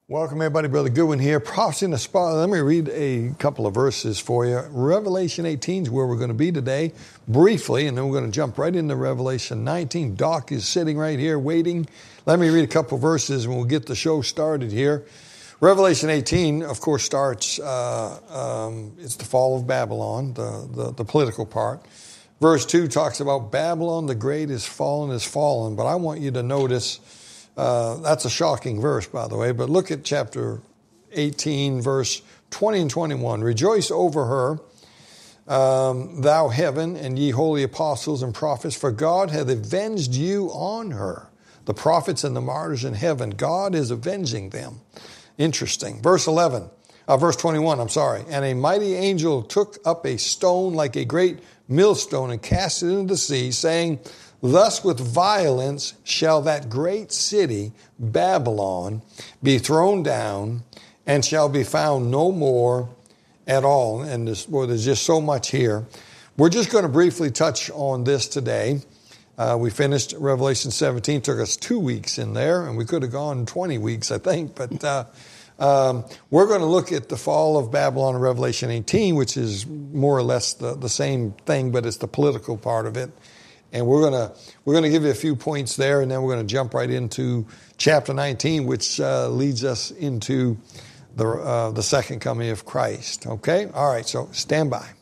Welcome, everybody. Brother Goodwin here. Prophecy in the Spotlight. Let me read a couple of verses for you. Revelation 18 is where we're going to be today, briefly, and then we're going to jump right into Revelation 19. Doc is sitting right here waiting. Let me read a couple of verses, and we'll get the show started here. Revelation 18, of course, starts, it's the fall of Babylon, the political part. Verse 2 talks about Babylon the Great is fallen, but I want you to notice, that's a shocking verse, by the way, but look at chapter 18, verse 20 and 21. Rejoice over her, thou heaven, and ye holy apostles and prophets, for God hath avenged you on her. The prophets and the martyrs in heaven, God is avenging them. Interesting. Verse 21, And a mighty angel took up a stone like a great millstone and cast it into the sea, saying, Thus with violence shall that great city, Babylon, be thrown down and shall be found no more at all. And there's just so much here. We're just going to briefly touch on this today. We finished Revelation 17, took us 2 weeks in there, and we could have gone 20 weeks, I think. But we're going to look at the fall of Babylon in Revelation 18, which is more or less the same thing, but it's the political part of it. And we're going to give you a few points there, and then we're going to jump right into chapter 19, which leads us into the second coming of Christ. Okay? All right, so stand by.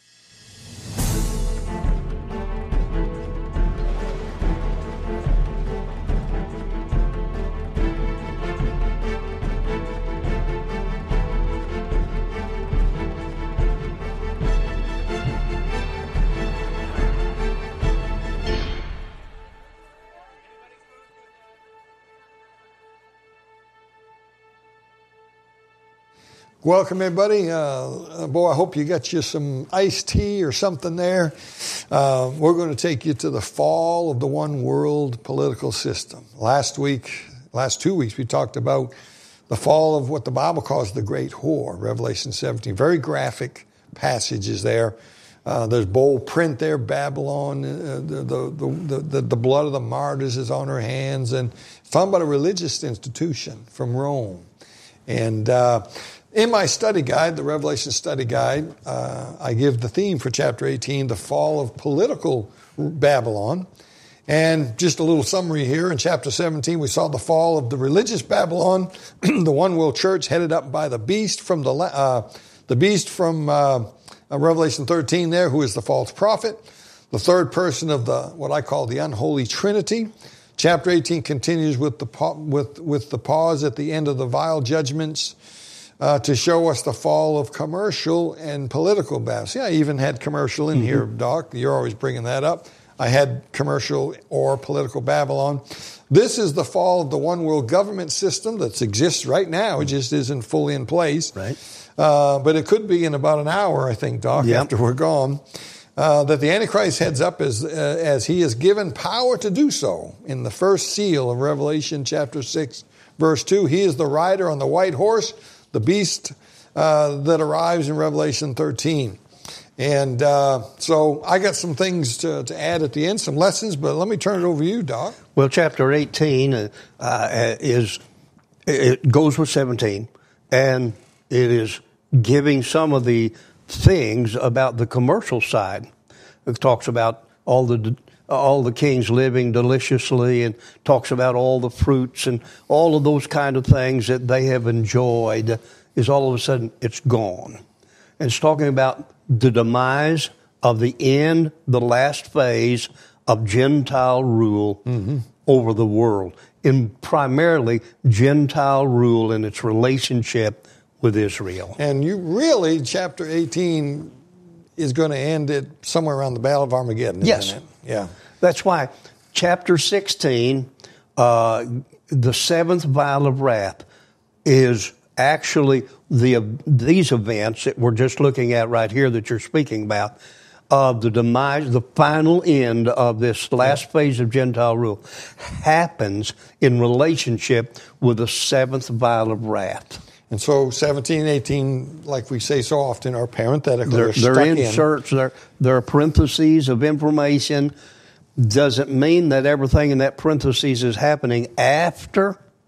Welcome, everybody. Boy, I hope you got you some iced tea or something there. We're going to take you to the fall of the one world political system. Last 2 weeks, we talked about the fall of what the Bible calls the great whore, Revelation 17. Very graphic passages there. There's bold print there, Babylon. The blood of the martyrs is on her hands. And it's talking about a religious institution from Rome. And in my study guide, the Revelation study guide, I give the theme for chapter 18, the fall of political Babylon. And just a little summary here. In chapter 17, we saw the fall of the religious Babylon, the one world church headed up by the beast from Revelation 13 there, who is the false prophet, the third person of what I call the unholy trinity. Chapter 18 continues with the pause at the end of the vile judgments, to show us the fall of commercial and political Babylon. See, I even had commercial in here, Doc. You're always bringing that up. I had commercial or political Babylon. This is the fall of the one world government system that exists right now. It just isn't fully in place. Right. But it could be in about an hour, I think, Doc, after we're gone. That the Antichrist heads up as he is given power to do so. In the first seal of Revelation chapter 6, verse 2, he is the rider on the white horse, the beast that arrives in Revelation 13. And so I got some things to add at the end, some lessons, but let me turn it over to you, Doc. Well, chapter 18 it goes with 17, and it is giving some of the things about the commercial side. It talks about all the kings living deliciously, and talks about all the fruits and all of those kind of things that they have enjoyed, is all of a sudden it's gone. And it's talking about the demise of the end, the last phase of Gentile rule over the world, and primarily Gentile rule in its relationship with Israel. And you really, chapter 18 is going to end at somewhere around the Battle of Armageddon, isn't it? Yeah. That's why chapter 16, the seventh vial of wrath, is actually these events that we're just looking at right here that you're speaking about, of the demise, the final end of this last phase of Gentile rule, happens in relationship with the seventh vial of wrath. And so 17 and 18, like we say so often, are parenthetical. They're inserts. There are parentheses of information. Doesn't mean that everything in that parentheses is happening after,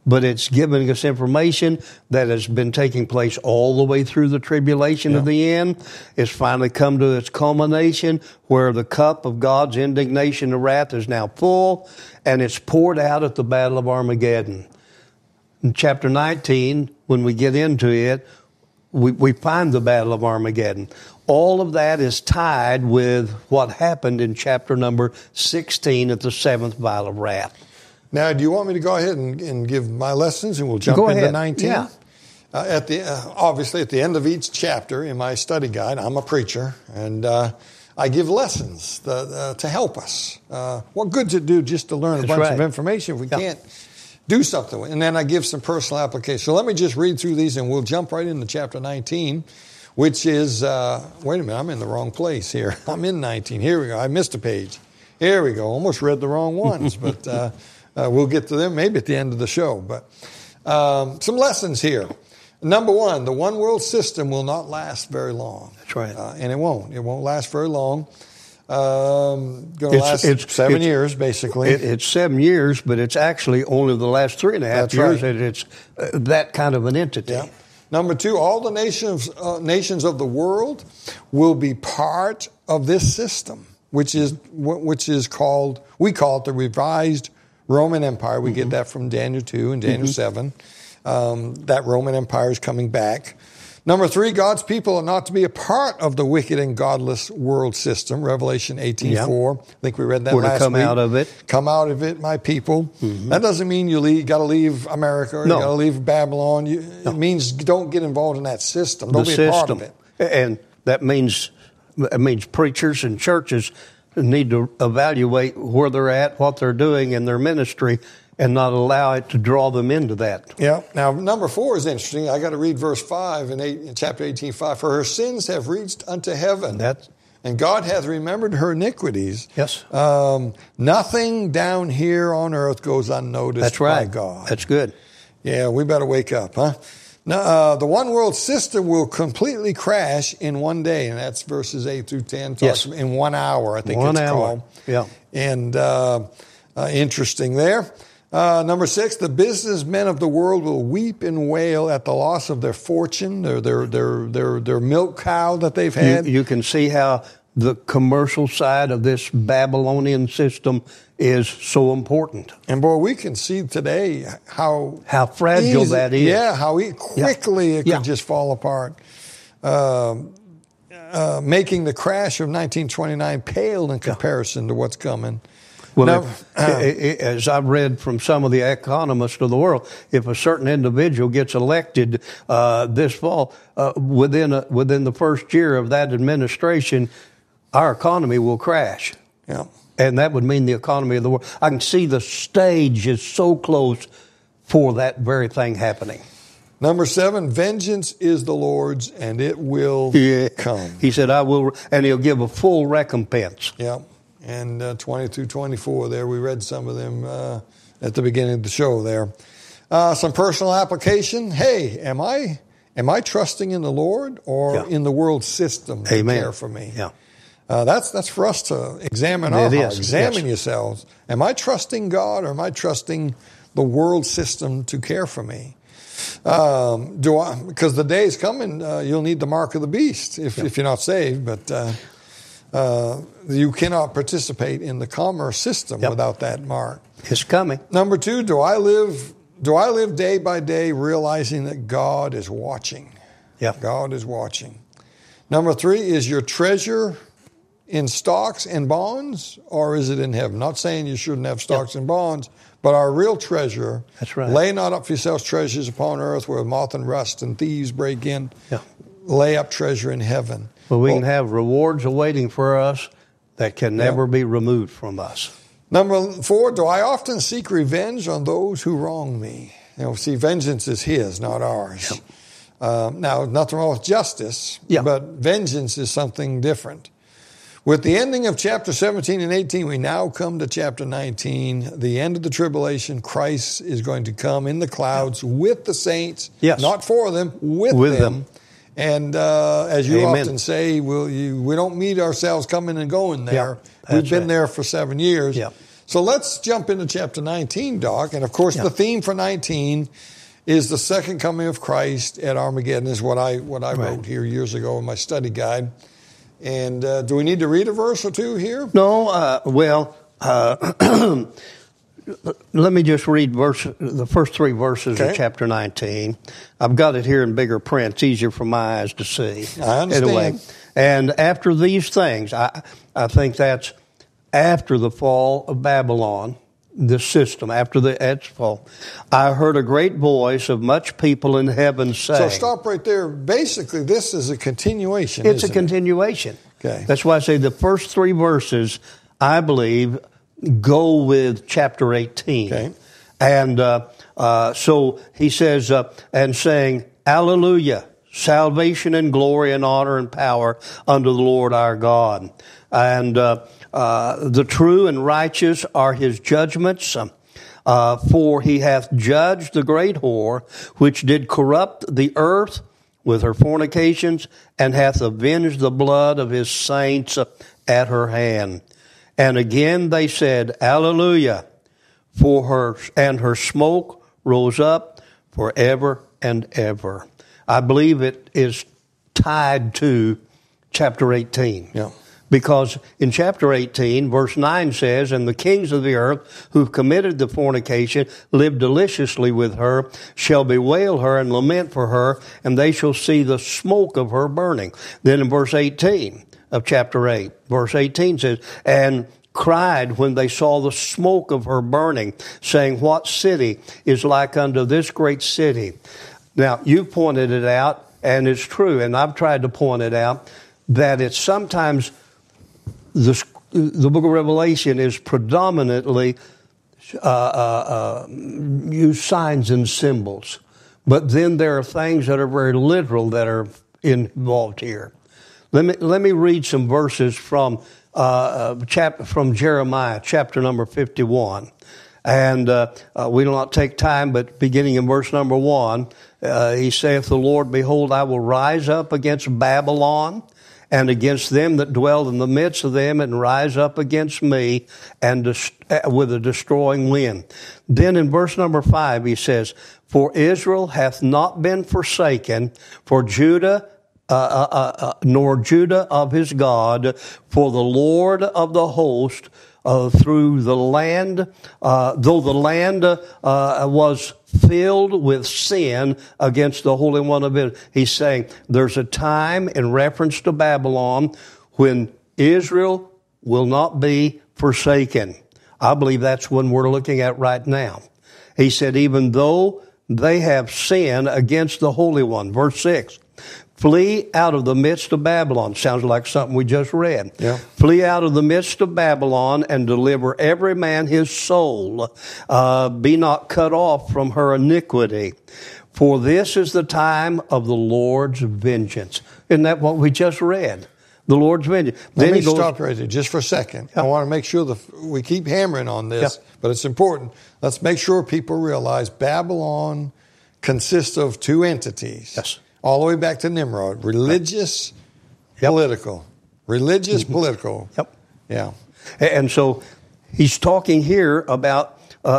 but it's giving us information that has been taking place all the way through the tribulation of the end. It's finally come to its culmination where the cup of God's indignation and wrath is now full, and it's poured out at the Battle of Armageddon. In chapter 19, when we get into it, we find the Battle of Armageddon. All of that is tied with what happened in chapter number 16 at the seventh vial of wrath. Now, do you want me to go ahead and give my lessons, and we'll jump into 19? Yeah. Obviously, at the end of each chapter in my study guide, I'm a preacher, and I give lessons to help us. What good's it do just to learn a bunch of information if we can't do something with it? And then I give some personal application. So let me just read through these, and we'll jump right into chapter 19, which is, wait a minute, I'm in the wrong place here. I'm in 19. Here we go. I missed a page. Here we go. Almost read the wrong ones, but we'll get to them maybe at the end of the show. But some lessons here. Number one, the one world system will not last very long. That's right. And it won't. It won't last very long. Going to last 7 years, basically. It's 7 years, but it's actually only the last 3.5 years that it's that kind of an entity. Yeah. Number two, all the nations of the world will be part of this system, which is called, we call it the revised Roman Empire. We get that from Daniel 2 and Daniel 7. That Roman Empire is coming back. Number three, God's people are not to be a part of the wicked and godless world system. Revelation 18:4. I think we read that last week. Come out of it. Come out of it, my people. That doesn't mean you got to leave America or you got to leave Babylon. It means don't get involved in that system. Don't be a part of it. And that means preachers and churches need to evaluate where they're at, what they're doing in their ministry, and not allow it to draw them into that. Yeah. Now, number 4 is interesting. I got to read verse 5 in chapter 18:5. For her sins have reached unto heaven, and God hath remembered her iniquities. Yes. Nothing down here on earth goes unnoticed by God. That's good. Yeah, we better wake up, huh? Now, the one world system will completely crash in one day, and that's verses 8 through 10. In 1 hour, I think it's called. Yeah. And interesting there. Number 6, the businessmen of the world will weep and wail at the loss of their fortune, their milk cow that they've had. You can see how the commercial side of this Babylonian system is so important. And boy, we can see today how fragile that is. Yeah, how quickly it could just fall apart. Making the crash of 1929 pale in comparison to what's coming. Well, as I've read from some of the economists of the world, if a certain individual gets elected this fall, within the first year of that administration, our economy will crash. Yeah. And that would mean the economy of the world. I can see the stage is so close for that very thing happening. Number 7, vengeance is the Lord's, and it will come. He said, I will, and he'll give a full recompense. Yeah. And 20 through 24 there, we read some of them at the beginning of the show there. Some personal application. Hey, am I trusting in the Lord or in the world system to care for me? Yeah. That's for us to examine our hearts. Examine yourselves. Am I trusting God or am I trusting the world system to care for me? Because the day is coming, you'll need the mark of the beast if you're not saved, but you cannot participate in the commerce system without that mark. It's coming. Number 2, do I live day by day realizing that God is watching? Yeah. God is watching. Number 3, is your treasure in stocks and bonds, or is it in heaven? Not saying you shouldn't have stocks and bonds, but our real treasure. That's right. Lay not up for yourselves treasures upon earth where moth and rust and thieves break in. Yeah. Lay up treasure in heaven. Well, we can have rewards awaiting for us that can never be removed from us. Number 4, do I often seek revenge on those who wrong me? See, vengeance is His, not ours. Now, nothing wrong with justice, but vengeance is something different. With the ending of chapter 17 and 18, we now come to chapter 19, the end of the tribulation. Christ is going to come in the clouds with the saints, not for them, with them. And as you often say, we don't meet ourselves coming and going there. We've been there for 7 years. So let's jump into chapter 19, Doc. And of course, Yeah. the theme for 19 is the second coming of Christ at Armageddon, is what I wrote here years ago in my study guide. And do we need to read a verse or two here? No, let me just read the first three verses of chapter 19. I've got it here in bigger print. It's easier for my eyes to see. I understand. Anyway, and after these things, I think that's after the fall of Babylon, the system, after its fall, I heard a great voice of much people in heaven saying. So stop right there. Basically, this is a continuation, It's a isn't it? continuation. Okay. That's why I say the first three verses, I believe, go with chapter 18. Okay. And so he says, and saying, Alleluia, salvation and glory and honor and power unto the Lord our God. And the true and righteous are his judgments. For he hath judged the great whore, which did corrupt the earth with her fornications, and hath avenged the blood of his saints at her hand. And again they said, Alleluia, for her, and her smoke rose up forever and ever. I believe it is tied to chapter 18. Yeah. Because in chapter 18, verse 9 says, And the kings of the earth who've committed the fornication, live deliciously with her, shall bewail her and lament for her, and they shall see the smoke of her burning. Then in verse 18 of chapter 8, verse 18 says, And cried when they saw the smoke of her burning, saying, What city is like unto this great city? Now, you pointed it out, and it's true, and I've tried to point it out, that it's sometimes the book of Revelation is predominantly use signs and symbols. But then there are things that are very literal that are involved here. Let me read some verses from Jeremiah, chapter number 51. And we will not take time, but beginning in verse number 1, he saith, The Lord, behold, I will rise up against Babylon, and against them that dwell in the midst of them, and rise up against me, and with a destroying wind. Then in verse number 5 he says, For Israel hath not been forsaken, for Judah, nor Judah of his God, for the Lord of the host, through the land, though the land was filled with sin against the Holy One of Israel. He's saying there's a time in reference to Babylon when Israel will not be forsaken. I believe that's when we're looking at right now. He said, even though they have sinned against the Holy One. Verse 6. Flee out of the midst of Babylon. Sounds like something we just read. Yeah. Flee out of the midst of Babylon and deliver every man his soul. Be not cut off from her iniquity. For this is the time of the Lord's vengeance. Isn't that what we just read? The Lord's vengeance. Let me stop right there just for a second. Yeah. I want to make sure we keep hammering on this, but it's important. Let's make sure people realize Babylon consists of two entities. Yes. All the way back to Nimrod. Religious, political. Religious, political. Yep. Yeah. And so he's talking here about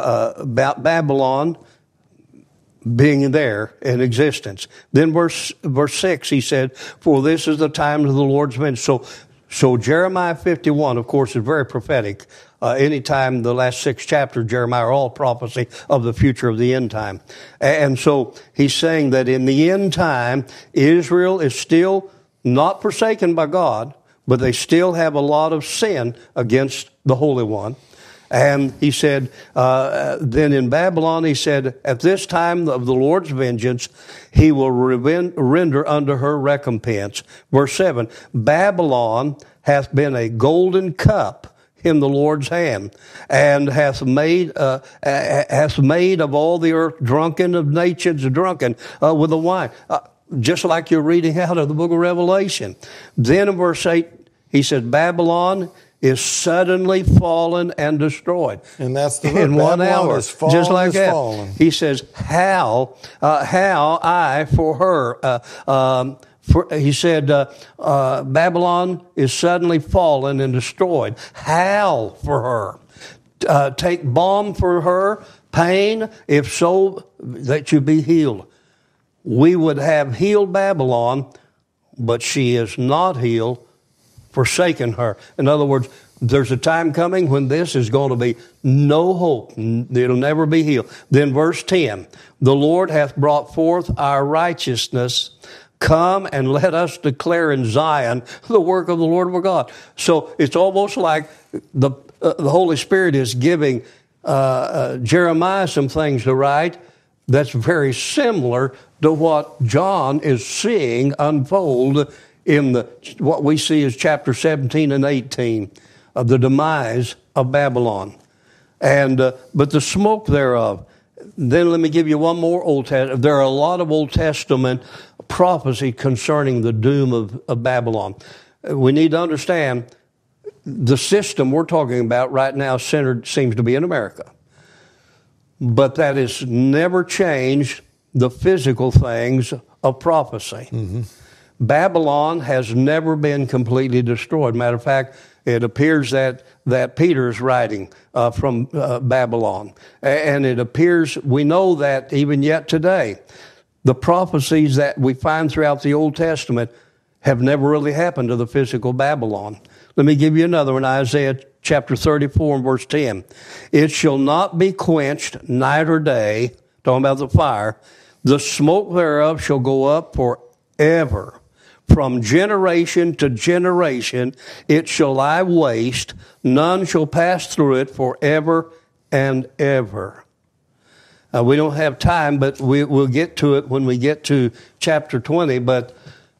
Babylon being there in existence. Then verse 6, he said, For this is the time of the Lord's vengeance. So Jeremiah 51, of course, is very prophetic. Anytime the last 6 chapters of Jeremiah are all prophecy of the future of the end time. And so he's saying that in the end time, Israel is still not forsaken by God, but they still have a lot of sin against the Holy One. And he said, then in Babylon, he said, at this time of the Lord's vengeance, he will render unto her recompense. Verse 7, Babylon hath been a golden cup in the Lord's hand, and hath made of all the earth drunken, of nations drunken with the wine. Just like you're reading out of the book of Revelation. Then in verse 8, he said, Babylon is suddenly fallen and destroyed. And that's the in 1 hour, fallen, just like that. Fallen. He says, how I for her. He said, Babylon is suddenly fallen and destroyed. Howl for her. take balm for her pain? If so, that you be healed. We would have healed Babylon, but she is not healed, forsaken her. In other words, there's a time coming when this is going to be no hope. It'll never be healed. Then verse 10, the Lord hath brought forth our righteousness. Come and let us declare in Zion the work of the Lord our God. So it's almost like the Holy Spirit is giving Jeremiah some things to write that's very similar to what John is seeing unfold in what we see as chapter 17 and 18 of the demise of Babylon. And but the smoke thereof. Then let me give you one more Old Testament. There are a lot of Old Testament prophecy concerning the doom of Babylon. We need to understand the system we're talking about right now centered seems to be in America. But that has never changed the physical things of prophecy. Mm-hmm. Babylon has never been completely destroyed. Matter of fact, it appears that Peter is writing from Babylon. And it appears, we know that even yet today, the prophecies that we find throughout the Old Testament have never really happened to the physical Babylon. Let me give you another one, Isaiah chapter 34 and verse 10. It shall not be quenched night or day, talking about the fire, the smoke thereof shall go up forever. From generation to generation it shall lie waste, none shall pass through it forever and ever. We don't have time, but we'll get to it when we get to chapter 20. But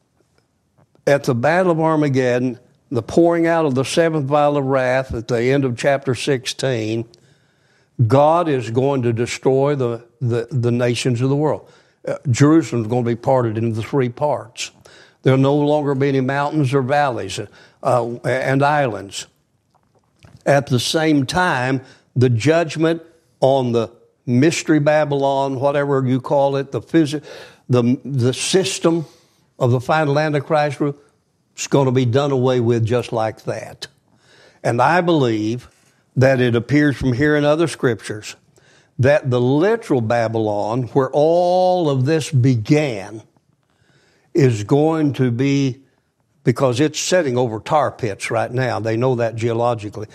at the Battle of Armageddon, the pouring out of the seventh vial of wrath at the end of chapter 16, God is going to destroy the nations of the world. Jerusalem is going to be parted into three parts. There will no longer be any mountains or valleys and islands. At the same time, the judgment on the mystery Babylon, whatever you call it, the system of the final Antichrist, is going to be done away with just like that. And I believe that it appears from here in other scriptures that the literal Babylon, where all of this began, is going to be, because it's setting over tar pits right now. They know that geologically.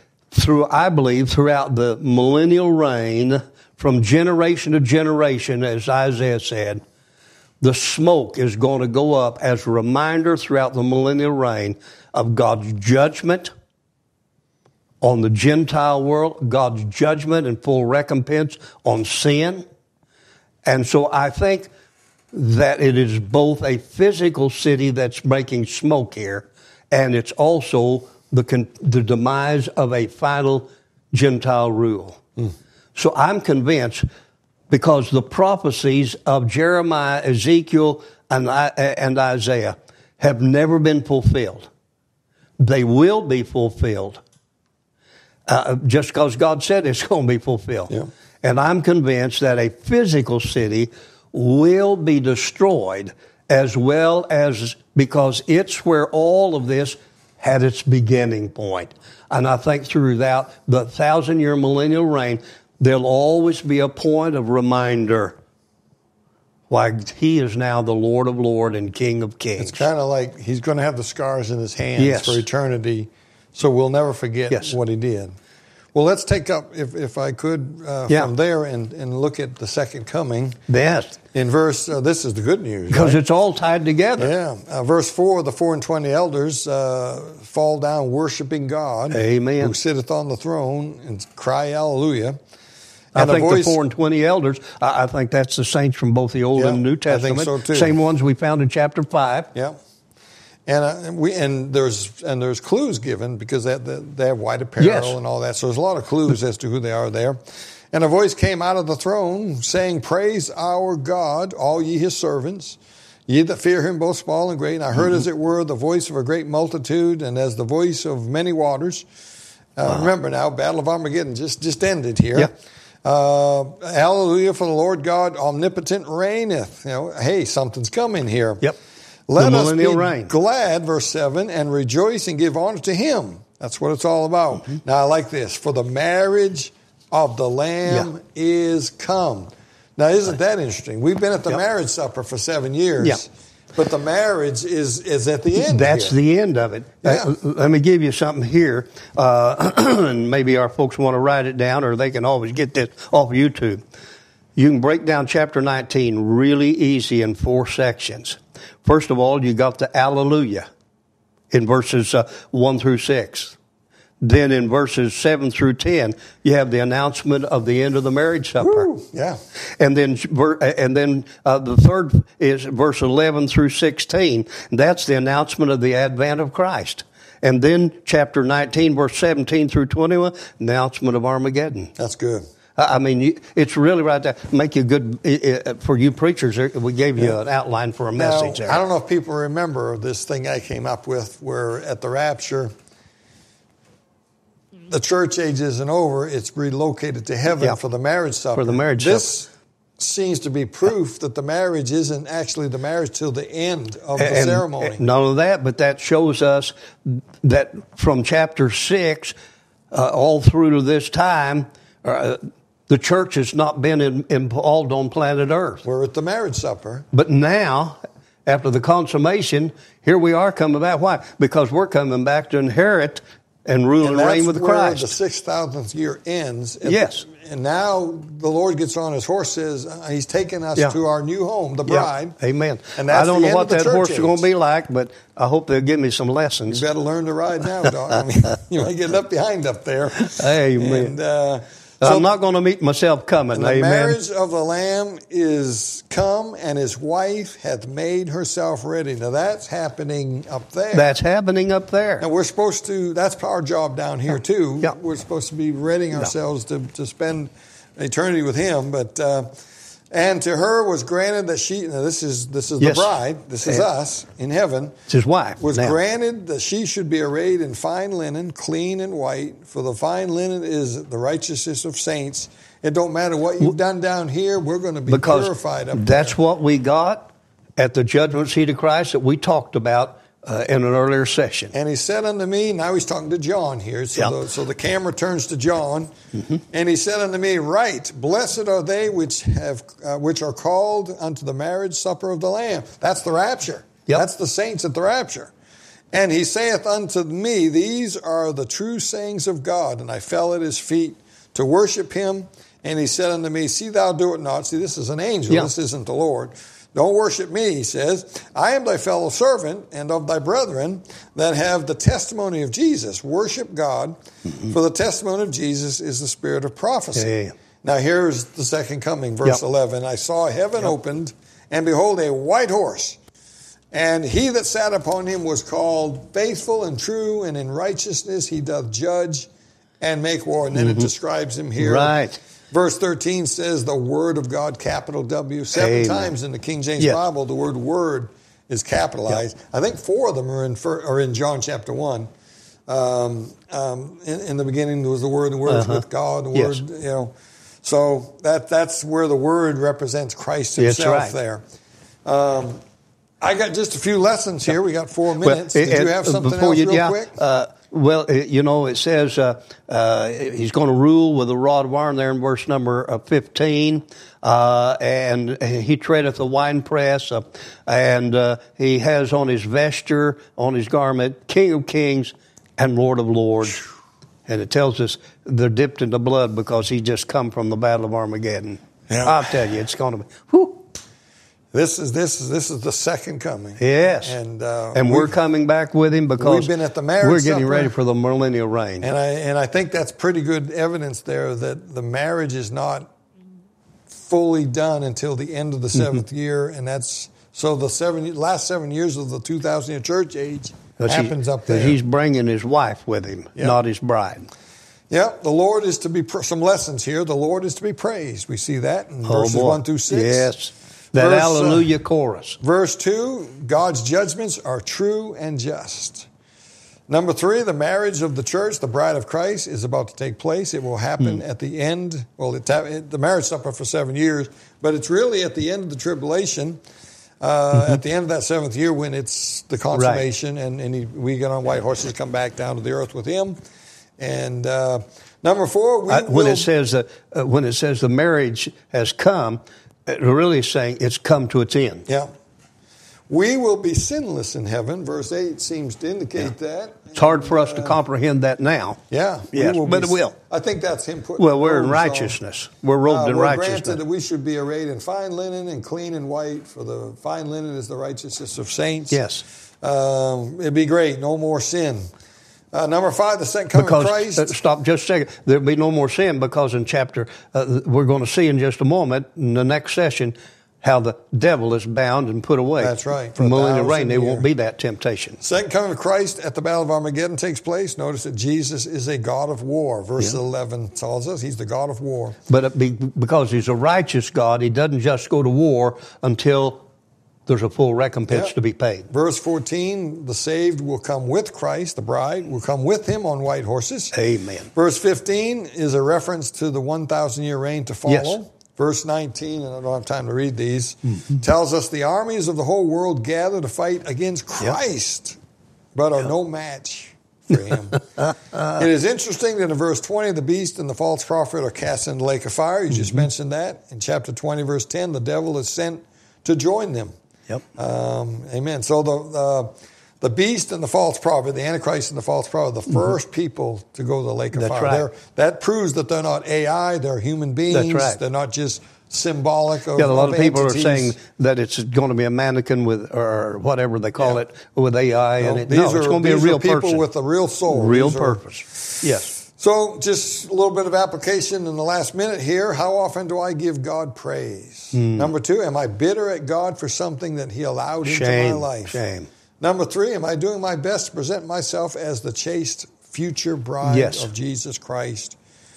I believe throughout the millennial reign, from generation to generation, as Isaiah said, the smoke is going to go up as a reminder throughout the millennial reign of God's judgment on the Gentile world, God's judgment and full recompense on sin. And so I think that it is both a physical city that's making smoke here, and it's also the demise of a final Gentile rule. So I'm convinced, because the prophecies of Jeremiah, Ezekiel, and Isaiah have never been fulfilled. They will be fulfilled. Just because God said it's going to be fulfilled. Yeah. And I'm convinced that a physical city will be destroyed, as well as because it's where all of this had its beginning point. And I think throughout the 1,000-year millennial reign, there'll always be a point of reminder why he is now the Lord of Lords and King of Kings. It's kind of like he's going to have the scars in his hands for eternity, so we'll never forget what he did. Well, let's take up, if I could, from there and look at the second coming. Yes. In verse, this is the good news. Because it's all tied together. Yeah. Verse 4, the 4 and 20 elders fall down worshiping God. Amen. Who sitteth on the throne, and cry hallelujah. And I think the 4 and 20 elders, I think that's the saints from both the Old and the New Testament. I think so too. Same ones we found in chapter 5. Yeah. And there's clues given because they have white apparel and all that. So there's a lot of clues as to who they are there. And a voice came out of the throne saying, "Praise our God, all ye his servants, ye that fear him, both small and great." And I heard, as it were, the voice of a great multitude, and as the voice of many waters. Remember now, Battle of Armageddon just ended here. Yeah. Hallelujah, for the Lord God omnipotent reigneth. Hey, something's coming here. Yep. Let us be glad, verse 7, and rejoice and give honor to him. That's what it's all about. Now, I like this. For the marriage of the Lamb is come. Now, isn't that interesting? We've been at the marriage supper for 7 years, but the marriage is at the end. That's the end of it. Yeah. Let me give you something here, and maybe our folks want to write it down, or they can always get this off YouTube. You can break down chapter 19 really easy in 4 sections. First of all, you got the Alleluia in verses 1 through 6. Then in verses 7 through 10, you have the announcement of the end of the marriage supper. Woo, yeah. And then the third is verse 11 through 16. That's the announcement of the advent of Christ. And then chapter 19, verse 17 through 21, announcement of Armageddon. That's good. I mean, it's really right there. Make you good, for you preachers, we gave you an outline for a message there. I don't know if people remember this thing I came up with where at the rapture, the church age isn't over. It's relocated to heaven for the marriage supper. For the marriage supper. This seems to be proof that the marriage isn't actually the marriage till the end of the ceremony. None of that, but that shows us that from chapter 6 all through to this time, the church has not been involved on planet Earth. We're at the marriage supper. But now, after the consummation, here we are coming back. Why? Because we're coming back to inherit and rule and reign with Christ. The 6,000th year ends. Yes. And now the Lord gets on his horse, says he's taking us to our new home, the bride. Amen. And that's I don't know what that horse age. is going to be like, but I hope they'll give me some lessons. You better learn to ride now, dog. I mean, you might get left behind up there. Amen. And, so I'm not going to meet myself coming. The marriage of the Lamb is come, and his wife hath made herself ready. Now that's happening up there. That's happening up there. And we're supposed to, that's our job down here too. Yeah. We're supposed to be readying ourselves to spend eternity with him. But, and to her was granted that she, now this is the bride, this is us in heaven. It's his wife. Was granted that she should be arrayed in fine linen, clean and white, for the fine linen is the righteousness of saints. It don't matter what you've done down here, we're going to be purified up there. That's what we got at the judgment seat of Christ that we talked about in an earlier session. And he said unto me, now he's talking to John here, so the camera turns to John, and he said unto me, write, blessed are they which are called unto the marriage supper of the Lamb. That's the rapture. Yep. That's the saints at the rapture. And he saith unto me, these are the true sayings of God. And I fell at his feet to worship him. And he said unto me, see thou do it not. See, this is an angel. This isn't the Lord. Don't worship me, he says. I am thy fellow servant and of thy brethren that have the testimony of Jesus. Worship God, for the testimony of Jesus is the spirit of prophecy. Hey. Now here's the second coming, verse 11. I saw heaven opened, and behold, a white horse. And he that sat upon him was called Faithful and True, and in righteousness he doth judge and make war. And then it describes him here. Right. Verse 13 says the Word of God, capital W. 7 times in the King James Bible, the word word is capitalized. I think 4 of them are in John chapter 1. In the beginning there was the Word, the Word was with God, the Word, you know. So that's where the Word represents Christ himself there. I got just a few lessons here. We got 4 minutes. Did you have something else real quick? Well, you know, it says he's going to rule with a rod of iron there in verse number 15. And he treadeth the winepress, and he has on his vesture, on his garment, King of Kings and Lord of Lords. And it tells us they're dipped in the blood because he just come from the Battle of Armageddon. Yeah. I'll tell you, it's going to be, whew. This is the second coming. Yes, and we're coming back with him because we've been at the marriage we're getting supper, ready for the millennial reign. And I think that's pretty good evidence there that the marriage is not fully done until the end of the 7th year, and that's so the last 7 years of the 2,000-year church age happens up there. He's bringing his wife with him, not his bride. Yeah, the Lord is to be some lessons here. The Lord is to be praised. We see that in verses 1 through 6. Yes. That Hallelujah chorus. Verse 2, God's judgments are true and just. Number 3, the marriage of the church, the bride of Christ, is about to take place. It will happen at the end. Well, the marriage supper for 7 years, but it's really at the end of the tribulation, at the end of that 7th year when it's the consummation, and we get on white horses, come back down to the earth with him. And number 4, when it says the marriage has come, it really is saying it's come to its end. Yeah. We will be sinless in heaven. Verse 8 seems to indicate that. It's hard for us to comprehend that now. Yeah. Yes, but it will. I think that's him putting we're in righteousness. We're robed in righteousness. We're granted that we should be arrayed in fine linen and clean and white, for the fine linen is the righteousness of saints. Yes. It'd be great. No more sin. Number 5, the second coming of Christ. Stop just a second. There'll be no more sin, because in chapter, we're going to see in just a moment, in the next session, how the devil is bound and put away. That's right. From millennial reign, there won't be that temptation. Second coming of Christ at the Battle of Armageddon takes place. Notice that Jesus is a God of war. Verse 11 tells us he's the God of war. But because he's a righteous God, he doesn't just go to war until there's a full recompense to be paid. Verse 14, the saved will come with Christ, the bride will come with him on white horses. Amen. Verse 15 is a reference to the 1,000-year reign to follow. Yes. Verse 19, and I don't have time to read these, tells us the armies of the whole world gather to fight against Christ, but are no match for him. It is interesting that in verse 20, the beast and the false prophet are cast in the lake of fire. You just mentioned that. In chapter 20, verse 10, the devil is sent to join them. Yep. Amen. So the beast and the false prophet, the Antichrist and the false prophet, the first people to go to the lake of fire. Right. That proves that they're not AI, they're human beings. That's right. They're not just symbolic of a lot of people entities. are saying that it's going to be a mannequin with, or whatever they call it, with AI in it. No, it's going to be a real people person. with a real soul. Real purpose. Yes. So just a little bit of application in the last minute here. How often do I give God praise? Number 2, am I bitter at God for something that he allowed into my life? Shame. Number 3, am I doing my best to present myself as the chaste future bride of Jesus Christ?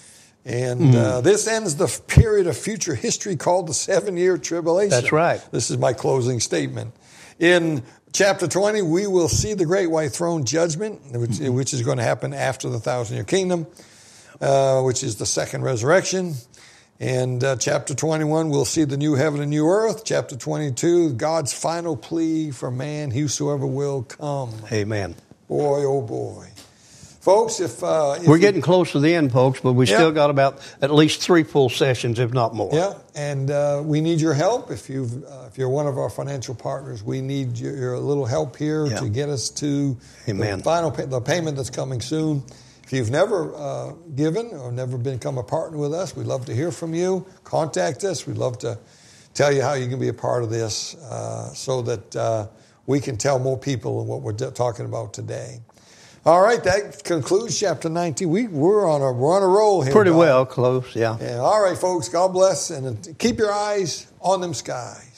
And this ends the period of future history called the 7-year tribulation. That's right. This is my closing statement. In chapter 20, we will see the great white throne judgment, which is going to happen after the 1,000-year kingdom, which is the second resurrection. And chapter 21, we'll see the new heaven and new earth. Chapter 22, God's final plea for man, whosoever will come. Amen. Boy, oh boy. Folks, if we're getting close to the end, folks, but we still got about at least 3 full sessions, if not more. Yeah, and we need your help. If you're one of our financial partners, we need your little help here to get us to the payment that's coming soon. If you've never given or never become a partner with us, we'd love to hear from you. Contact us. We'd love to tell you how you can be a part of this so that we can tell more people what we're talking about today. All right, that concludes chapter 19. We're on a roll here. Pretty well close, yeah. All right, folks, God bless, and keep your eyes on them skies.